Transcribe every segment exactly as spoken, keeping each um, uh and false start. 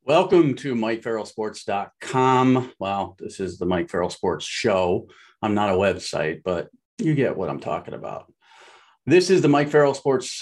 Welcome to Mike Farrell Sports dot com. Well, this is the Mike Farrell Sports Show. I'm not a website, but you get what I'm talking about. This is the Mike Farrell Sports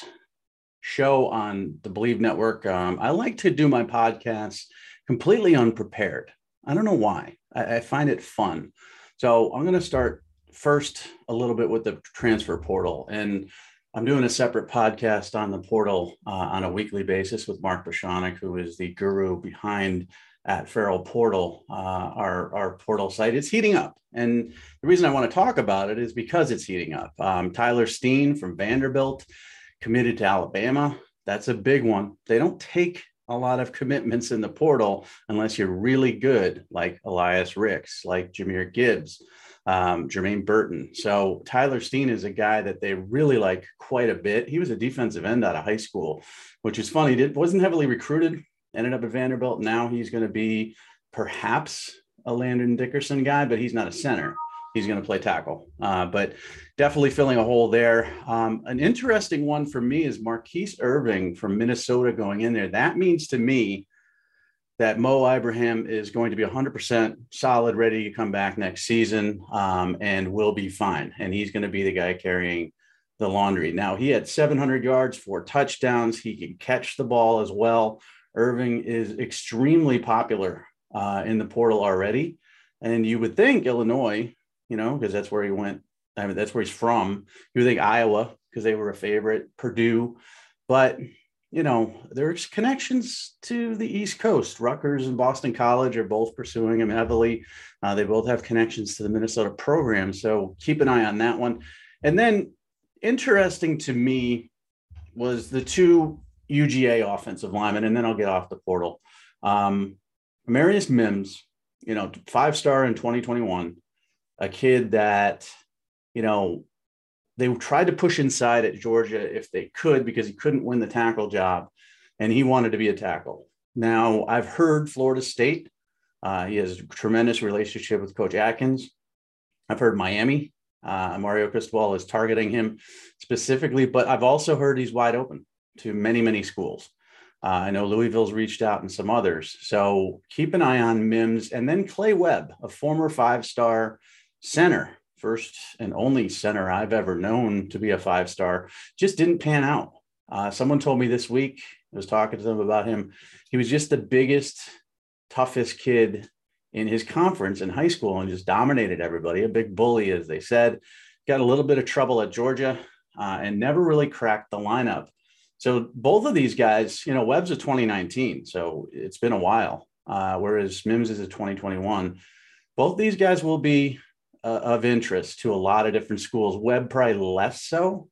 Show on the Believe Network. Um, I like to do my podcasts completely unprepared. I don't know why. I, I find it fun. So I'm going to start first a little bit with the transfer portal. And I'm doing a separate podcast on the portal uh, on a weekly basis with Mark Boshanek, who is the guru behind at Farrell Portal, uh, our, our portal site. It's heating up. And the reason I want to talk about it is because it's heating up. Um, Tyler Steen from Vanderbilt committed to Alabama. That's a big one. They don't take a lot of commitments in the portal unless you're really good, like Elias Ricks, like Jahmyr Gibbs. Um, Jermaine Burton. So Tyler Steen is a guy that they really like quite a bit. He was a defensive end out of high school, which is funny. Did wasn't heavily recruited, ended up at Vanderbilt. Now he's going to be perhaps a Landon Dickerson guy, but he's not a center. He's going to play tackle, uh, but definitely filling a hole there. Um, an interesting one for me is Marquise Irving from Minnesota going in there. That means to me that Mo Ibrahim is going to be one hundred percent solid, ready to come back next season, um, and will be fine. And he's going to be the guy carrying the laundry. Now, he had seven hundred yards, four touchdowns. He can catch the ball as well. Irving is extremely popular uh, in the portal already. And you would think Illinois, you know, because that's where he went. I mean, that's where he's from. You would think Iowa, because they were a favorite, Purdue. But you know, there's connections to the East Coast. Rutgers and Boston College are both pursuing him heavily. Uh, they both have connections to the Minnesota program. So keep an eye on that one. And then interesting to me was the two U G A offensive linemen, and then I'll get off the portal. Um, Marius Mims, you know, five-star in twenty twenty-one, a kid that, you know, they tried to push inside at Georgia if they could because he couldn't win the tackle job, and he wanted to be a tackle. Now, I've heard Florida State. Uh, he has a tremendous relationship with Coach Atkins. I've heard Miami. Uh, Mario Cristobal is targeting him specifically, but I've also heard he's wide open to many, many schools. Uh, I know Louisville's reached out and some others. So keep an eye on Mims. And then Clay Webb, a former five-star center, first and only center I've ever known to be a five-star, just didn't pan out. Uh, someone told me this week, I was talking to them about him. He was just the biggest, toughest kid in his conference in high school and just dominated everybody. A big bully, as they said. Got a little bit of trouble at Georgia uh, and never really cracked the lineup. So both of these guys, you know, Webb's a twenty nineteen, so it's been a while, uh, whereas Mims is a twenty twenty-one. Both these guys will be Uh, of interest to a lot of different schools. Webb probably less so.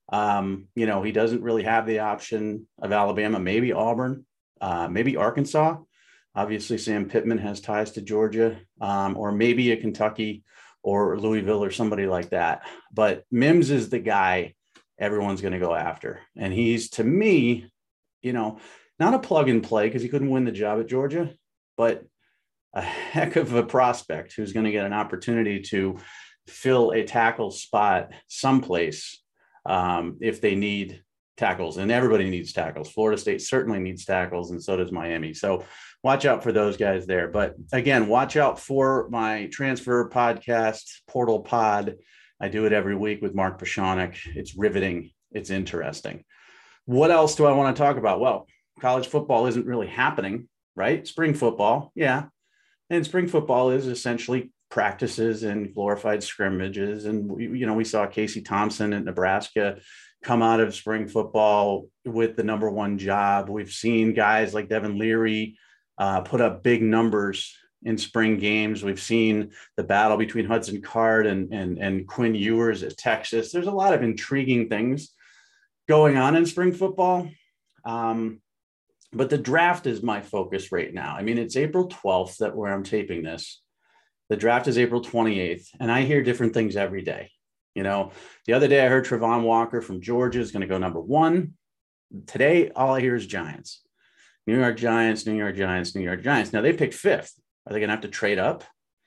Um, you know, he doesn't really have the option of Alabama, maybe Auburn, uh, maybe Arkansas. Obviously, Sam Pittman has ties to Georgia, um, or maybe a Kentucky or Louisville or somebody like that. But Mims is the guy everyone's going to go after. And he's, to me, you know, not a plug and play because he couldn't win the job at Georgia, but a heck of a prospect who's going to get an opportunity to fill a tackle spot someplace um, if they need tackles. And everybody needs tackles. Florida State certainly needs tackles, and so does Miami. So watch out for those guys there. But again, watch out for my transfer podcast, Portal Pod. I do it every week with Mark Boshanek. It's riveting. It's interesting. What else do I want to talk about? Well, college football isn't really happening, right? Spring football, yeah. And spring football is essentially practices and glorified scrimmages. And, we, you know, we saw Casey Thompson at Nebraska come out of spring football with the number one job. We've seen guys like Devin Leary uh, put up big numbers in spring games. We've seen the battle between Hudson Card and, and, and Quinn Ewers at Texas. There's a lot of intriguing things going on in spring football. Um, But the draft is my focus right now. I mean, it's April twelfth that where I'm taping this. The draft is April twenty-eighth, and I hear different things every day. You know, the other day I heard Travon Walker from Georgia is going to go number one. Today, all I hear is Giants. New York Giants, New York Giants, New York Giants. Now they picked fifth. Are they going to have to trade up?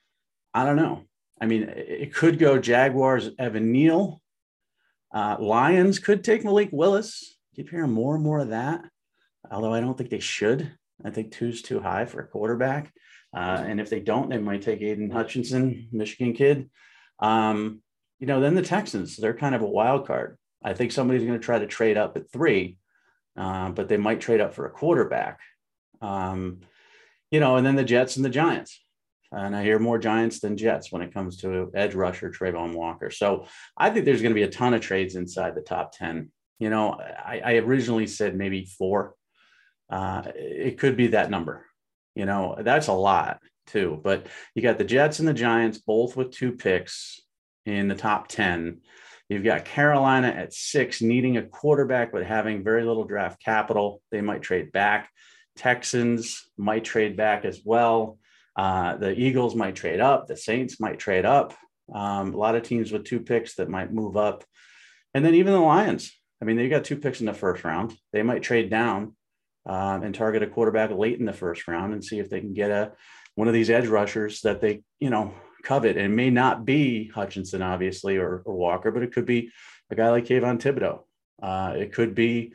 I don't know. I mean, it could go Jaguars, Evan Neal. Uh, Lions could take Malik Willis. Keep hearing more and more of that, although I don't think they should. I think two's too high for a quarterback. Uh, and if they don't, they might take Aiden Hutchinson, Michigan kid. Um, you know, then the Texans, they're kind of a wild card. I think somebody's going to try to trade up at three, uh, but they might trade up for a quarterback. Um, you know, and then the Jets and the Giants. And I hear more Giants than Jets when it comes to edge rusher Trayvon Walker. So I think there's going to be a ton of trades inside the top ten. You know, I, I originally said maybe four. Uh, it could be that number. You know, that's a lot too. But you got the Jets and the Giants both with two picks in the top ten. You've got Carolina at six, needing a quarterback, but having very little draft capital. They might trade back. Texans might trade back as well. Uh, the Eagles might trade up. The Saints might trade up. Um, a lot of teams with two picks that might move up. And then even the Lions. I mean, they got two picks in the first round. They might trade down um, and target a quarterback late in the first round and see if they can get a one of these edge rushers that they, you know, covet. And it may not be Hutchinson, obviously, or, or Walker, but it could be a guy like Kayvon Thibodeau. Uh, it could be,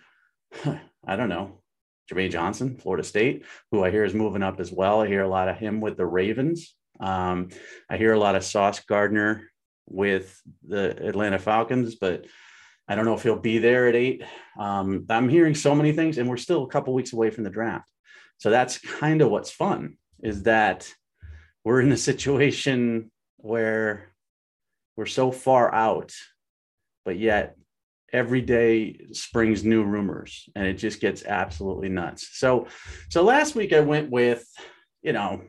I don't know, Jermaine Johnson, Florida State, who I hear is moving up as well. I hear a lot of him with the Ravens. Um, I hear a lot of Sauce Gardner with the Atlanta Falcons, but I don't know if he'll be there at eight. Um, I'm hearing so many things, and we're still a couple weeks away from the draft. So that's kind of what's fun, is that we're in a situation where we're so far out, but yet every day springs new rumors, and it just gets absolutely nuts. So, so last week I went with, you know,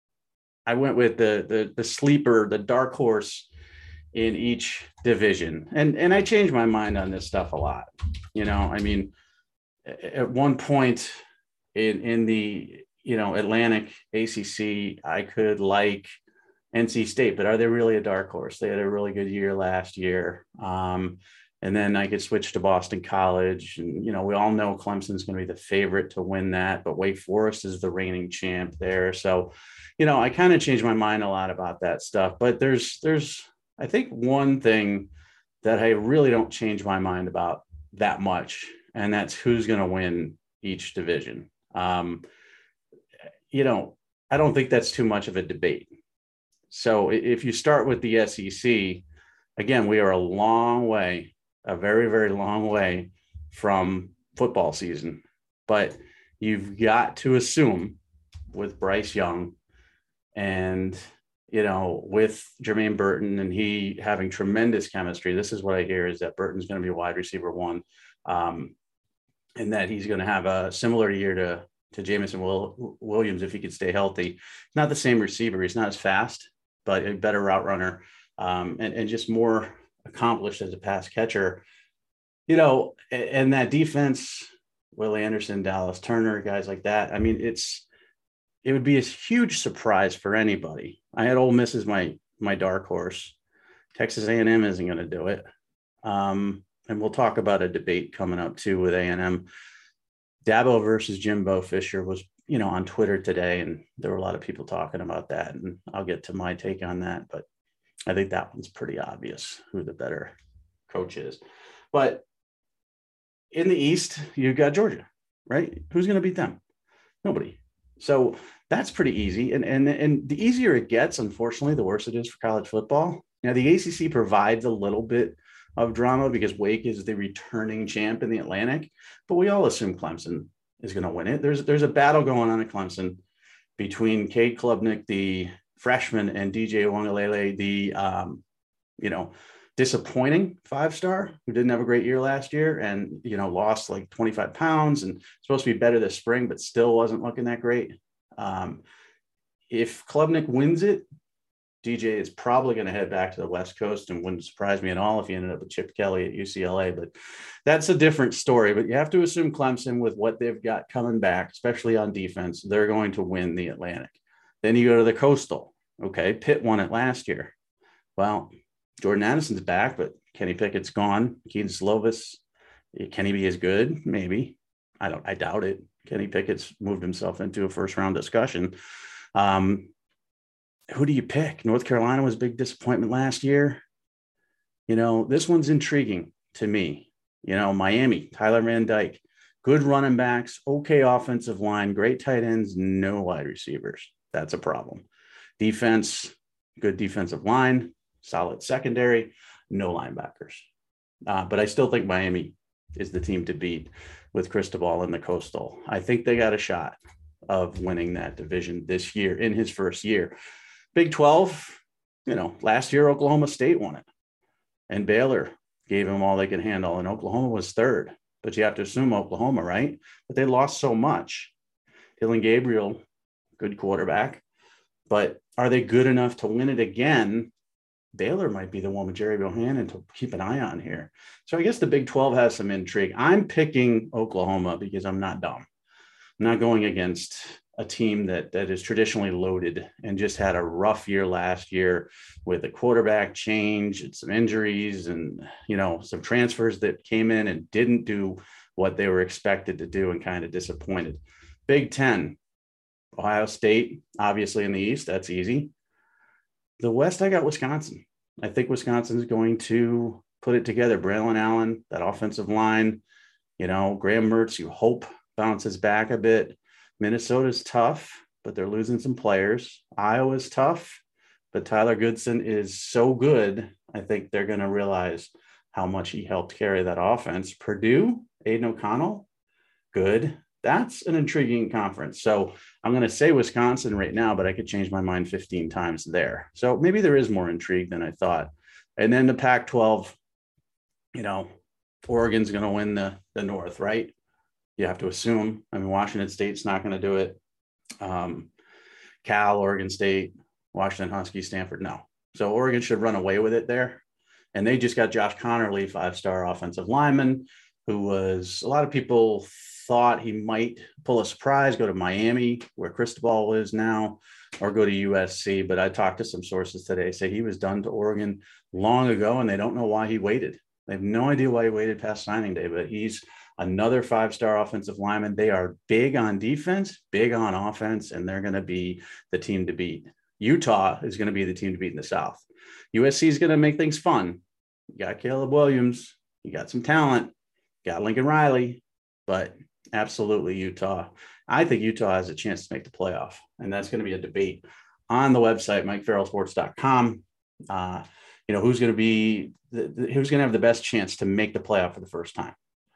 I went with the, the, the sleeper, the dark horse in each division. And, and I changed my mind on this stuff a lot. You know, I mean, at one point in, in the, you know, Atlantic A C C, I could like N C State, but are they really a dark horse? They had a really good year last year. Um, And then I could switch to Boston College. And, you know, we all know Clemson's going to be the favorite to win that, but Wake Forest is the reigning champ there. So, you know, I kind of changed my mind a lot about that stuff. But there's, there's, I think one thing that I really don't change my mind about that much, and that's who's going to win each division. Um, you know, I don't think that's too much of a debate. So if you start with the S E C, again, we are a long way a very, very long way from football season, but you've got to assume with Bryce Young and, you know, with Jermaine Burton and he having tremendous chemistry. This is what I hear, is that Burton's going to be wide receiver one, um, and that he's going to have a similar year to, to Jameson Will, Williams if he could stay healthy. Not the same receiver. He's not as fast, but a better route runner, um, and, and just more accomplished as a pass catcher, you know, and that defense, Willie Anderson, Dallas Turner, guys like that. I mean, it's, it would be a huge surprise for anybody. I had Ole Miss as my, my dark horse. Texas A and M isn't going to do it. Um, and we'll talk about a debate coming up too with A and M. Dabo versus Jimbo Fisher was, you know, on Twitter today, and there were a lot of people talking about that, and I'll get to my take on that, but I think that one's pretty obvious who the better coach is. But in the East, you've got Georgia, right? Who's going to beat them? Nobody. So that's pretty easy. And, and, and the easier it gets, unfortunately, the worse it is for college football. Now, the A C C provides a little bit of drama because Wake is the returning champ in the Atlantic, but we all assume Clemson is going to win it. There's, there's a battle going on at Clemson between Cade Klubnik, the freshman, and D J Uiagalelei, the, um, you know, disappointing five-star who didn't have a great year last year and, you know, lost like twenty-five pounds and supposed to be better this spring, but still wasn't looking that great. Um, if Klubnik wins it, D J is probably going to head back to the West Coast, and wouldn't surprise me at all if he ended up with Chip Kelly at U C L A, but that's a different story. But you have to assume Clemson, with what they've got coming back, especially on defense, they're going to win the Atlantic. Then you go to the Coastal. Okay, Pitt won it last year. Well, Jordan Addison's back, but Kenny Pickett's gone. Keaton Slovis, can he be as good? Maybe. I don't. I doubt it. Kenny Pickett's moved himself into a first-round discussion. Um, who do you pick? North Carolina was a big disappointment last year. You know, this one's intriguing to me. You know, Miami, Tyler Van Dyke. Good running backs, okay offensive line, great tight ends, no wide receivers. That's a problem. Defense, good defensive line, solid secondary, no linebackers. Uh, but I still think Miami is the team to beat with Cristobal in the Coastal. I think they got a shot of winning that division this year in his first year. Big twelve, you know, last year Oklahoma State won it, and Baylor gave them all they could handle, and Oklahoma was third. But you have to assume Oklahoma, right? But they lost so much. Dillon Gabriel, good quarterback. But are they good enough to win it again? Baylor might be the one with Jerry Bohannon to keep an eye on here. So I guess the Big twelve has some intrigue. I'm picking Oklahoma because I'm not dumb. I'm not going against a team that that is traditionally loaded and just had a rough year last year with a quarterback change and some injuries and, you know, some transfers that came in and didn't do what they were expected to do and kind of disappointed. Big Ten, Ohio State, obviously in the East, that's easy. The West, I got Wisconsin. I think Wisconsin is going to put it together. Braylon Allen, that offensive line, you know, Graham Mertz, you hope bounces back a bit. Minnesota's tough, but they're losing some players. Iowa's tough, but Tyler Goodson is so good. I think they're going to realize how much he helped carry that offense. Purdue, Aiden O'Connell, good. That's an intriguing conference. So I'm going to say Wisconsin right now, but I could change my mind fifteen times there. So maybe there is more intrigue than I thought. And then the Pac twelve, you know, Oregon's going to win the, the North, right? You have to assume. I mean, Washington State's not going to do it. Um, Cal, Oregon State, Washington Huskies, Stanford, no. So Oregon should run away with it there. And they just got Josh Connerly, five-star offensive lineman, who was, a lot of people thought he might pull a surprise, go to Miami, where Cristobal is now, or go to U S C. But I talked to some sources today, say he was done to Oregon long ago, and they don't know why he waited. They have no idea why he waited past signing day, but he's another five-star offensive lineman. They are big on defense, big on offense, and they're going to be the team to beat. Utah is going to be the team to beat in the South. U S C is going to make things fun. You got Caleb Williams. You got some talent. You got Lincoln Riley. But absolutely Utah. I think Utah has a chance to make the playoff, and that's going to be a debate on the website, mike farrell sports dot com. Uh, you know, who's going to be the, the, who's going to have the best chance to make the playoff for the first time.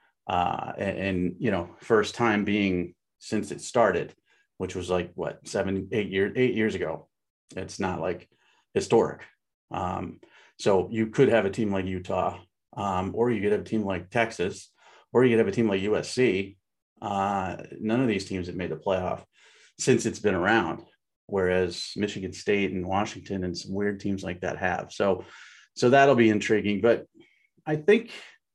Uh, and, and, you know, first time being since it started, which was like, what, seven, eight years, eight years ago. It's not like historic. Um, so you could have a team like Utah, um, or you could have a team like Texas, or you could have a team like U S C. Uh, none of these teams have made the playoff since it's been around, whereas Michigan State and Washington and some weird teams like that have. So, so that'll be intriguing. But I think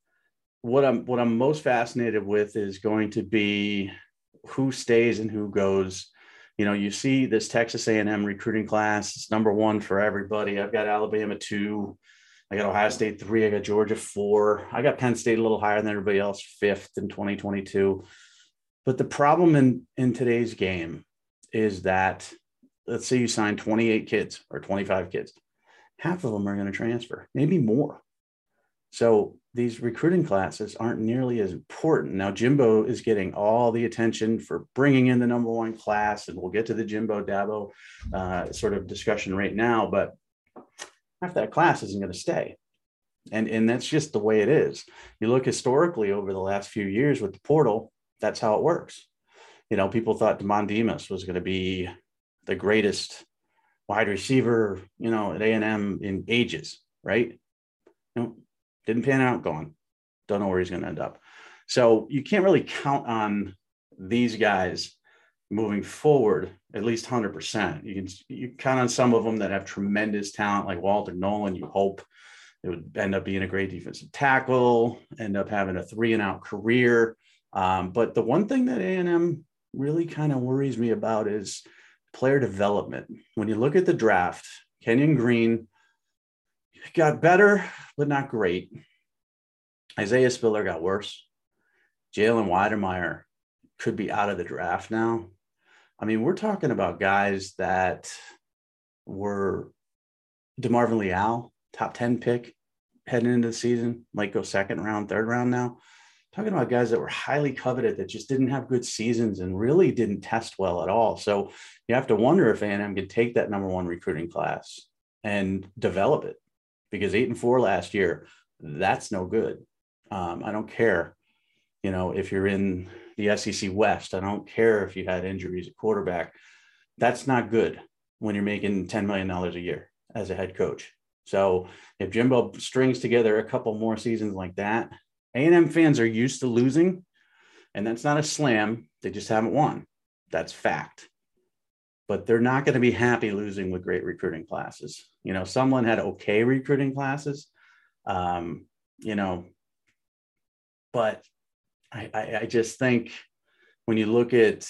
what I'm what I'm most fascinated with is going to be who stays and who goes. You know, you see this Texas A and M recruiting class. It's number one for everybody. I've got Alabama two. I got Ohio State three. I got Georgia four. I got Penn State a little higher than everybody else, fifth in twenty twenty-two. But the problem in, in today's game is that, let's say you sign twenty-eight kids or twenty-five kids. Half of them are going to transfer, maybe more. So these recruiting classes aren't nearly as important. Now, Jimbo is getting all the attention for bringing in the number one class, and we'll get to the Jimbo Dabo uh, sort of discussion right now, but half that class isn't going to stay. And, and that's just the way it is. You look historically over the last few years with the portal, that's how it works. You know, people thought Demond Demas was going to be the greatest wide receiver, you know, at A and M in ages, right? You know, didn't pan out, gone. Don't know where he's going to end up. So you can't really count on these guys moving forward, at least one hundred percent. You can you count on some of them that have tremendous talent, like Walter Nolan. You hope it would end up being a great defensive tackle, end up having a three and out career. Um, but the one thing that A and M really kind of worries me about is player development. When you look at the draft, Kenyon Green got better, but not great. Isaiah Spiller got worse. Jalen Weidemeyer could be out of the draft now. I mean, we're talking about guys that were DeMarvin Leal, top ten pick heading into the season, might go second round, third round now. talking about guys that were highly coveted that just didn't have good seasons and really didn't test well at all. So you have to wonder if A and M can take that number one recruiting class and develop it, because eight and four last year, that's no good. Um, I don't care, you know, if you're in the S E C West, I don't care if you had injuries at quarterback. That's not good when you're making ten million dollars a year as a head coach. So if Jimbo strings together a couple more seasons like that, A and M fans are used to losing, and that's not a slam. They just haven't won. That's fact. But they're not going to be happy losing with great recruiting classes. You know, someone had okay recruiting classes, um, you know, but I, I, I just think when you look at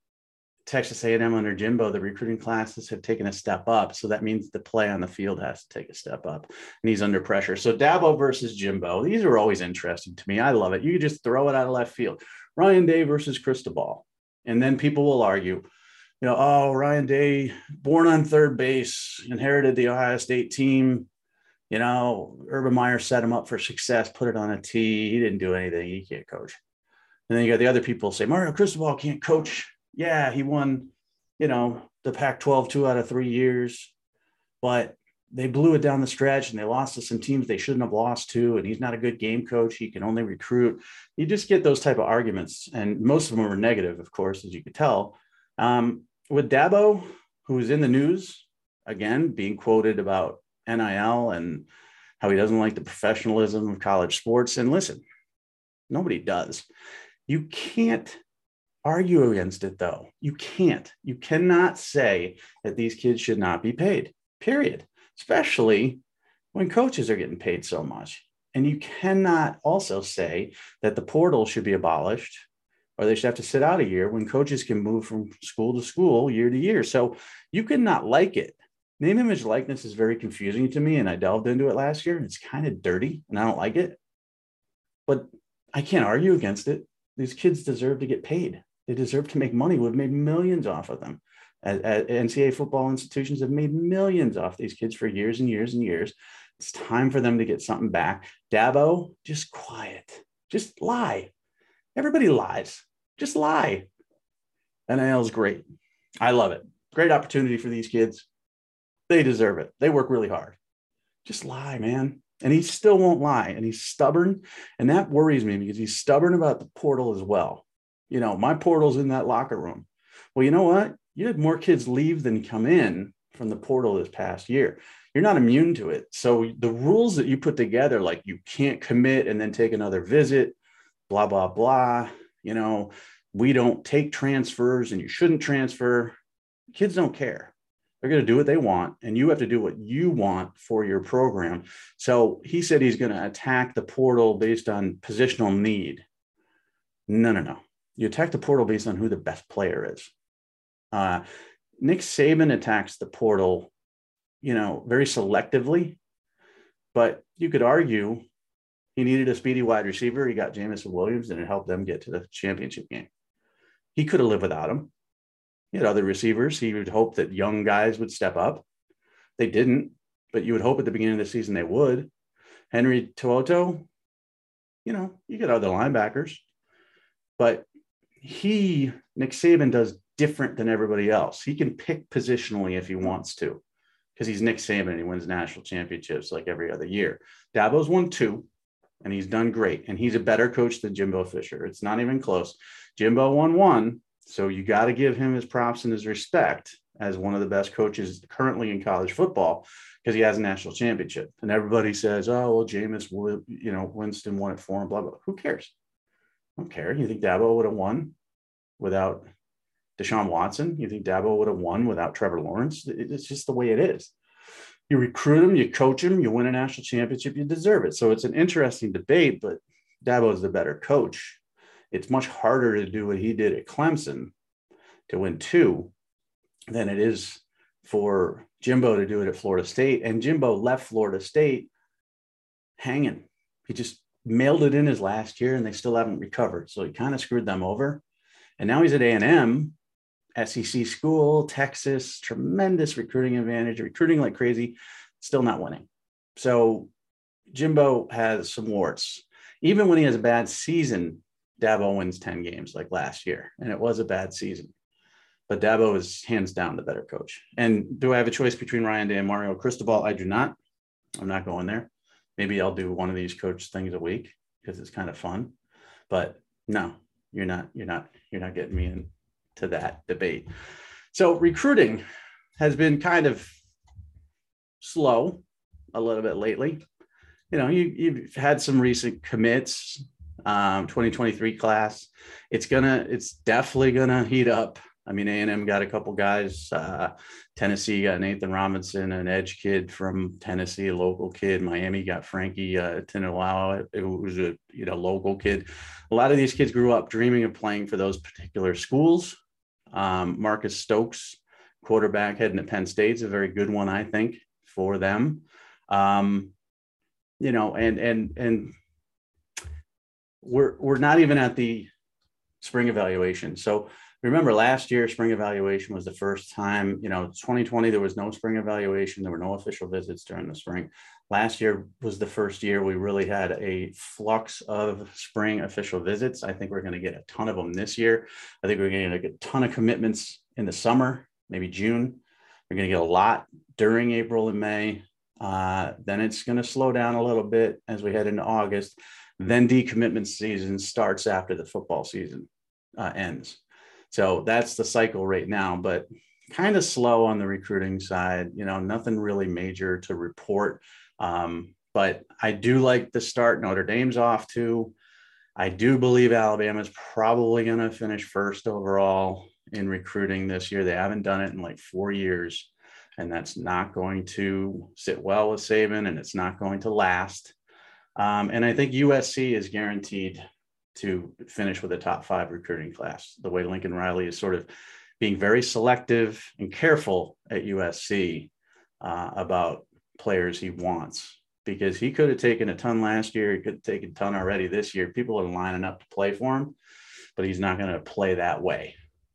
Texas A and M under Jimbo, the recruiting classes have taken a step up. So that means the play on the field has to take a step up, and he's under pressure. So Dabo versus Jimbo, these are always interesting to me. I love it. You can just throw it out of left field. Ryan Day versus Cristobal. And then people will argue, you know, oh, Ryan Day, born on third base, inherited the Ohio State team. You know, Urban Meyer set him up for success, put it on a tee. He didn't do anything. He can't coach. And then you got the other people say, Mario Cristobal can't coach. Yeah, he won, you know, the Pac twelve two out of three years, but they blew it down the stretch and they lost to some teams they shouldn't have lost to. And he's not a good game coach. He can only recruit. You just get those type of arguments. And most of them are negative, of course, as you could tell. Um, with Dabo, who is in the news, again, being quoted about N I L and how he doesn't like the professionalism of college sports. And listen, nobody does. You can't argue against it, though. You can't. You cannot say that these kids should not be paid, period, especially when coaches are getting paid so much. And you cannot also say that the portal should be abolished or they should have to sit out a year when coaches can move from school to school, year to year. So you could not like it. Name, image, likeness is very confusing to me, and I delved into it last year, and it's kind of dirty, and I don't like it. But I can't argue against it. These kids deserve to get paid. They deserve to make money. We've made millions off of them. N C double A football institutions have made millions off these kids for years and years and years. It's time for them to get something back. Dabo, just quiet. Just lie. Everybody lies. Just lie. N I L is great. I love it. Great opportunity for these kids. They deserve it. They work really hard. Just lie, man. And he still won't lie. And he's stubborn. And that worries me because he's stubborn about the portal as well. You know, my portal's in that locker room. Well, you know what? You had more kids leave than come in from the portal this past year. You're not immune to it. So the rules that you put together, like you can't commit and then take another visit, blah, blah, blah. You know, we don't take transfers and you shouldn't transfer. Kids don't care. They're going to do what they want, and you have to do what you want for your program. So he said he's going to attack the portal based on positional need. No, no, no. You attack the portal based on who the best player is. Uh, Nick Saban attacks the portal, you know, very selectively, but you could argue he needed a speedy wide receiver. He got Jamison Williams, and it helped them get to the championship game. He could have lived without him. He had other receivers. He would hope that young guys would step up. They didn't, but you would hope at the beginning of the season they would. Henry Tuoto, you know, you get other linebackers, but he, Nick Saban, does different than everybody else. He can pick positionally if he wants to, because he's Nick Saban and he wins national championships like every other year. Dabo's won two, and he's done great. And he's a better coach than Jimbo Fisher. It's not even close. Jimbo won one. So you got to give him his props and his respect as one of the best coaches currently in college football, because he has a national championship. And everybody says, oh, well, Jameis, you know, Winston won it for him, blah, blah. Who cares? I don't care. You think Dabo would have won without Deshaun Watson? You think Dabo would have won without Trevor Lawrence? It's just the way it is. You recruit him, you coach him, you win a national championship, you deserve it. So it's an interesting debate, but Dabo is the better coach. It's much harder to do what he did at Clemson to win two than it is for Jimbo to do it at Florida State. And Jimbo left Florida State hanging. He just mailed it in his last year and they still haven't recovered. So he kind of screwed them over. And now he's at A and M, S E C school, Texas, tremendous recruiting advantage, recruiting like crazy, still not winning. So Jimbo has some warts. Even when he has a bad season, Dabo wins ten games like last year, and it was a bad season. But Dabo is hands down the better coach. And do I have a choice between Ryan Day and Mario Cristobal? I do not. I'm not going there. Maybe I'll do one of these coach things a week because it's kind of fun. But no, you're not, you're not, you're not getting me into that debate. So recruiting has been kind of slow a little bit lately. You know, you, you've had some recent commits, um, twenty twenty-three class. It's gonna, it's definitely gonna heat up. I mean, A and M got a couple guys. Uh, Tennessee got Nathan Robinson, an edge kid from Tennessee, a local kid. Miami got Frankie uh, Tinawau, it was a you know local kid. A lot of these kids grew up dreaming of playing for those particular schools. Um, Marcus Stokes, quarterback heading at Penn State, is a very good one, I think, for them. Um, you know, and and and we're we're not even at the spring evaluation, so. Remember last year, spring evaluation was the first time, you know, twenty twenty, there was no spring evaluation. There were no official visits during the spring. Last year was the first year we really had a flux of spring official visits. I think we're going to get a ton of them this year. I think we're going to get a ton of commitments in the summer, maybe June. We're going to get a lot during April and May. Uh, then it's going to slow down a little bit as we head into August. Then decommitment season starts after the football season uh, ends. So that's the cycle right now, but kind of slow on the recruiting side, you know, nothing really major to report. Um, but I do like the start Notre Dame's off to. I do believe Alabama's probably going to finish first overall in recruiting this year. They haven't done it in like four years, and that's not going to sit well with Saban, and it's not going to last. Um, and I think U S C is guaranteed to finish with a top five recruiting class, the way Lincoln Riley is sort of being very selective and careful at U S C uh, about players he wants, because he could have taken a ton last year. He could have taken a ton already this year. People are lining up to play for him, but he's not going to play that way.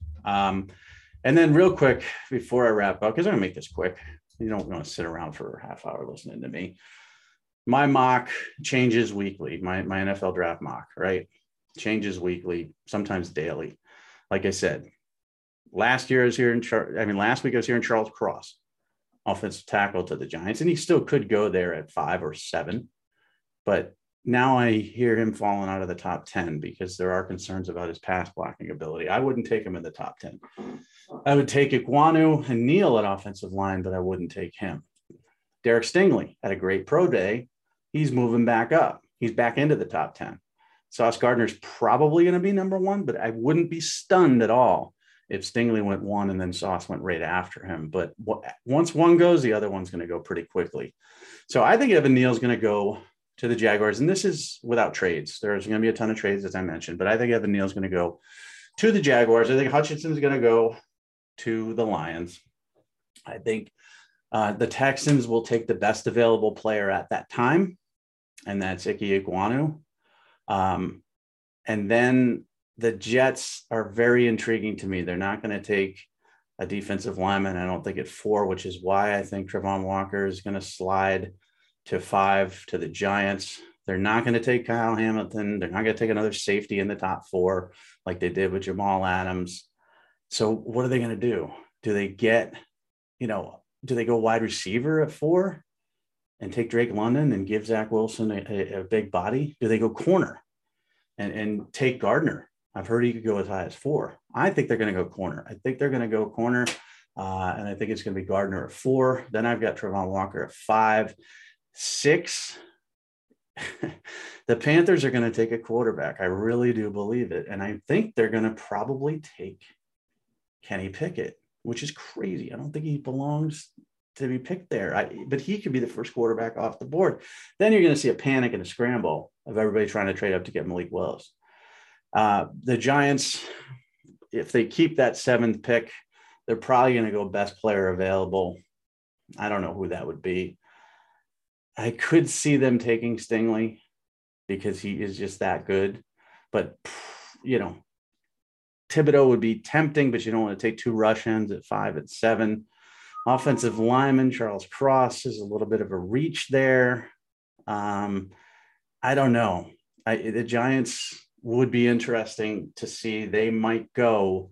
Um, and then real quick, before I wrap up, because I'm going to make this quick, you don't want to sit around for a half hour listening to me. My mock changes weekly, my, my N F L draft mock, right? Changes weekly, sometimes daily. Like I said, last year I was here in Char- I mean, last week I was here in Charles Cross, offensive tackle to the Giants, and he still could go there at five or seven. But now I hear him falling out of the top ten because there are concerns about his pass blocking ability. I wouldn't take him in the top ten. I would take Iguanu and Neal at offensive line, but I wouldn't take him. Derek Stingley had a great pro day. He's moving back up. He's back into the top ten. Sauce Gardner's probably going to be number one, but I wouldn't be stunned at all if Stingley went one and then Sauce went right after him. But once one goes, the other one's going to go pretty quickly. So I think Evan Neal's going to go to the Jaguars, and this is without trades. There's going to be a ton of trades, as I mentioned, but I think Evan Neal's going to go to the Jaguars. I think Hutchinson's going to go to the Lions. I think uh, the Texans will take the best available player at that time, and that's Ike Iguanu. Um, and then the Jets are very intriguing to me. They're not going to take a defensive lineman, I don't think, at four, which is why I think Travon Walker is going to slide to five to the Giants. They're not going to take Kyle Hamilton. They're not going to take another safety in the top four like they did with Jamal Adams. So what are they going to do? Do they get, you know, do they go wide receiver at four and take Drake London and give Zach Wilson a, a, a big body? Do they go corner and, and take Gardner? I've heard he could go as high as four. I think they're going to go corner. I think they're going to go corner. Uh, and I think it's going to be Gardner at four. Then I've got Travon Walker at five. Six, the Panthers are going to take a quarterback. I really do believe it. And I think they're going to probably take Kenny Pickett, which is crazy. I don't think he belongs to be picked there. I, but he could be the first quarterback off the board. Then you're going to see a panic and a scramble of everybody trying to trade up to get Malik Willis. Uh, the Giants, if they keep that seventh pick, they're probably going to go best player available. I don't know who that would be. I could see them taking Stingley because he is just that good. But, you know, Thibodeau would be tempting, but you don't want to take two Russians at five and seven. Offensive lineman, Charles Cross, is a little bit of a reach there. Um, I don't know. I, the Giants would be interesting to see. They might go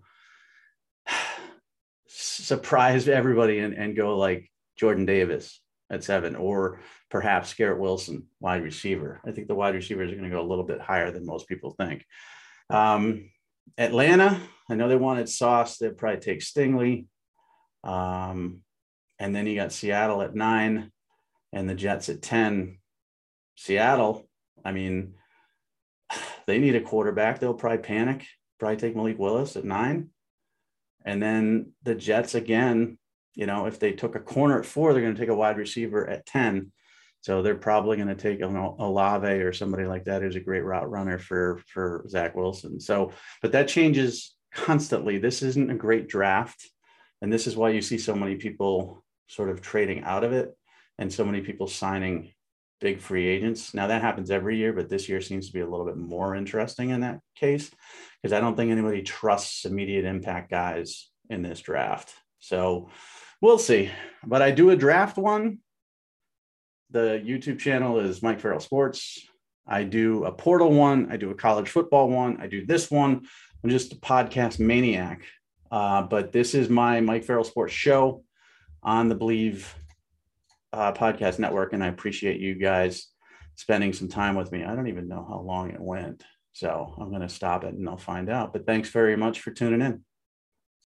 surprise everybody and, and go like Jordan Davis at seven, or perhaps Garrett Wilson, wide receiver. I think the wide receivers are going to go a little bit higher than most people think. Um, Atlanta, I know they wanted Sauce. They'd probably take Stingley. Um, and then you got Seattle at nine and the Jets at ten. Seattle, I mean, they need a quarterback. They'll probably panic, probably take Malik Willis at nine. And then the Jets, again, you know, if they took a corner at four, they're going to take a wide receiver at ten. So they're probably going to take a Olave or somebody like that who's a great route runner for, for Zach Wilson. So, but that changes constantly. This isn't a great draft. And this is why you see so many people sort of trading out of it and so many people signing big free agents. Now that happens every year, but this year seems to be a little bit more interesting in that case, because I don't think anybody trusts immediate impact guys in this draft. So we'll see, but I do a draft one. The YouTube channel is Mike Farrell Sports. I do a portal one. I do a college football one. I do this one. I'm just a podcast maniac. Uh, but this is my Mike Farrell Sports show on the Believe uh, podcast network. And I appreciate you guys spending some time with me. I don't even know how long it went, so I'm going to stop it and I'll find out. But thanks very much for tuning in.